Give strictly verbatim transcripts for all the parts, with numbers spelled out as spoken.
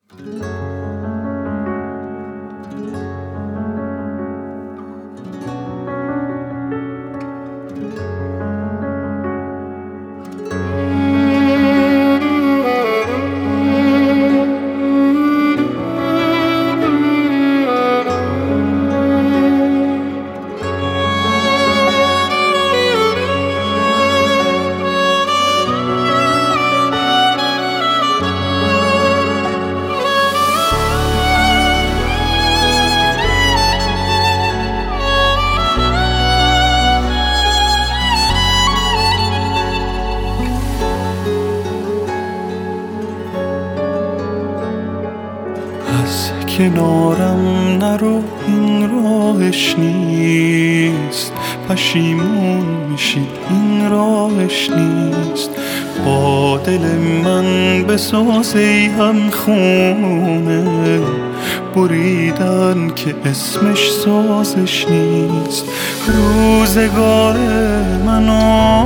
کنارم نرو، این راهش نیست. پشیمون میشی، این راهش نیست. با دل من بساز ای هم خونه، بریدن که اسمش سازش نیست. روزگار من و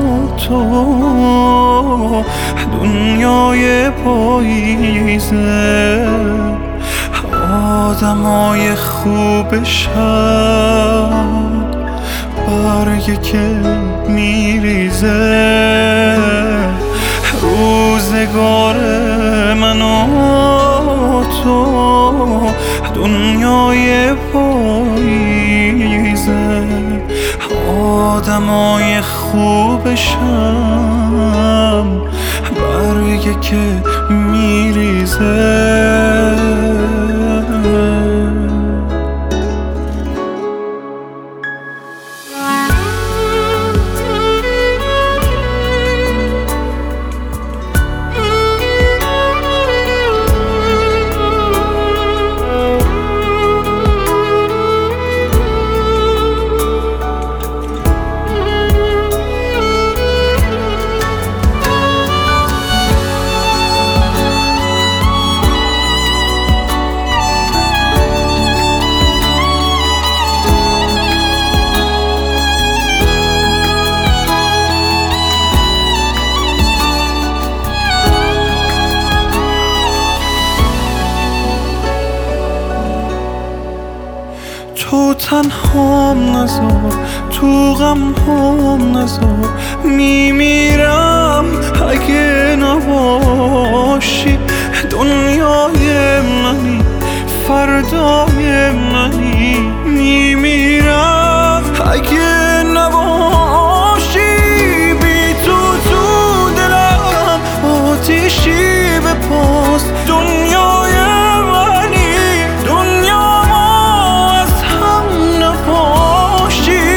تو دنیای پاییزه، آدمای خوبش هم برگه که میریزه. روزگار من و تو دنیای پاییزه، آدمای خوبش هم برگه که میریزه. تو تنهام نذار، تو غم هم نذار، میمیرم اگه نباشی. دنیای منی، فردای منی، میمیرم اگه نباشی. بی تو تو دلم آتیشی بپاست. دنیای منی، دنیا از هم نپاشی،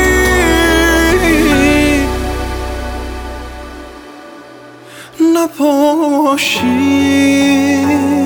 نپاشی.